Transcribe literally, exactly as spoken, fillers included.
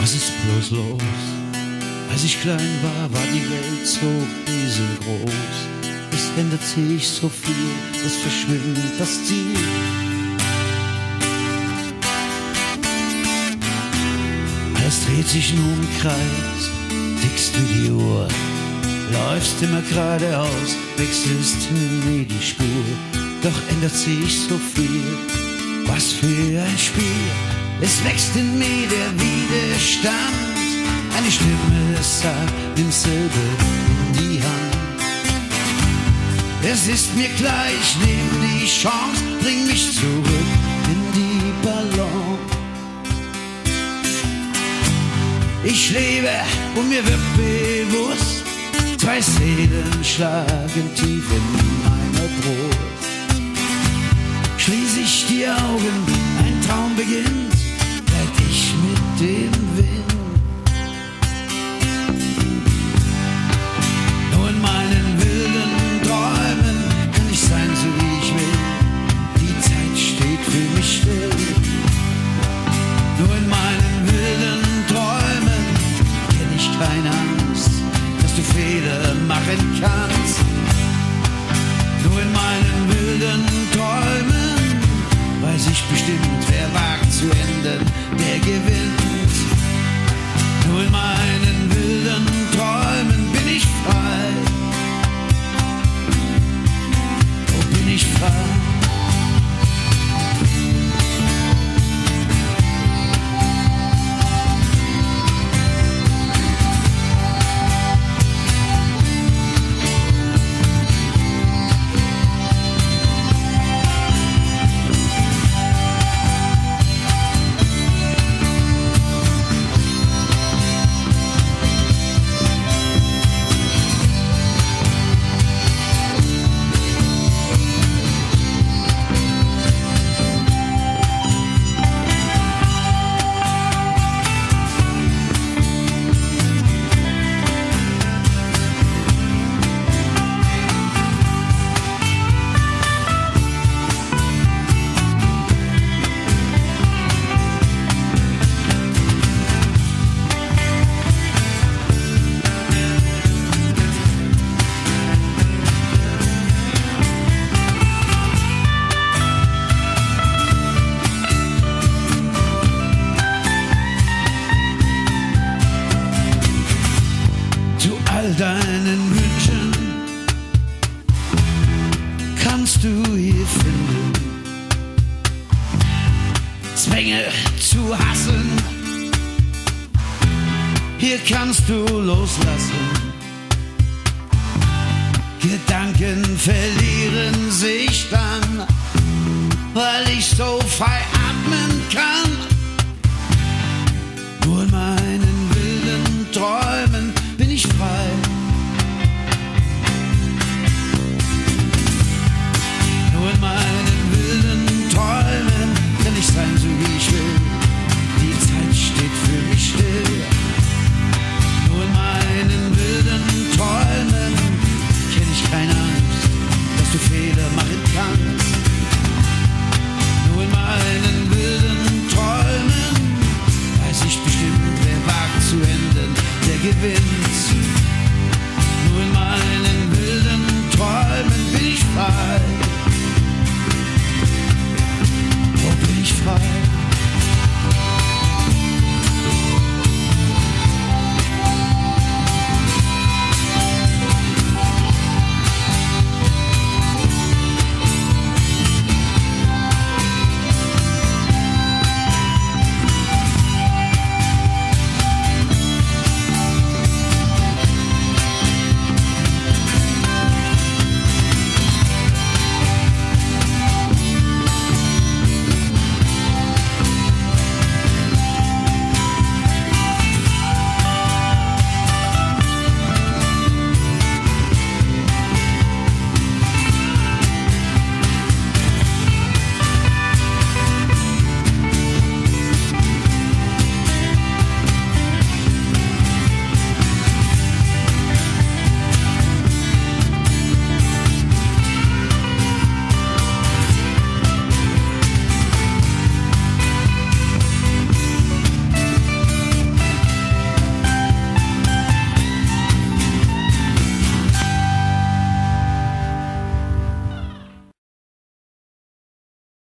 Was ist bloß los? Als ich klein war, war die Welt so riesengroß. Es ändert sich so viel, es verschwindet das Ziel. Alles dreht sich nur im Kreis, tickst du die Uhr, läufst immer geradeaus, wechselst nie die Spur. Doch ändert sich so viel, was für ein Spiel. Es wächst in mir der Widerstand, eine Stimme sagt, nimm selber in die Hand. Es ist mir gleich, nimm die Chance, bring mich zurück in die Balance. Ich lebe und mir wird bewusst, zwei Seelen schlagen tief in meiner Brust. Schließ ich die Augen, ein Traum beginnt, werd ich mit dem Wind. Nur in meinen wilden Träumen kann ich sein, so wie ich will. Die Zeit steht für mich still. Nur in meinen wilden Träumen kenn ich keine Angst, dass du Fehler machen kannst. Nur in meinen wilden Träumen weiß ich bestimmt, wer wagt zu enden, der gewinnt. Nur in meinen wilden Träumen bin ich frei. Oh, bin ich frei. Deinen Wünschen kannst du hier finden. Zwänge zu hassen, hier kannst du loslassen. Gedanken verlieren sich dann, weil ich so frei atmen kann. Nur in meinen wilden Träumen bin ich frei. Nur in meinen wilden Träumen kann ich sein, so wie ich will. Die Zeit steht für mich still. Nur in meinen wilden Träumen kenn ich keine Angst, dass du Fehler machen kannst. Nur in meinen wilden Träumen weiß ich bestimmt, wer wagt zu enden, der gewinnt.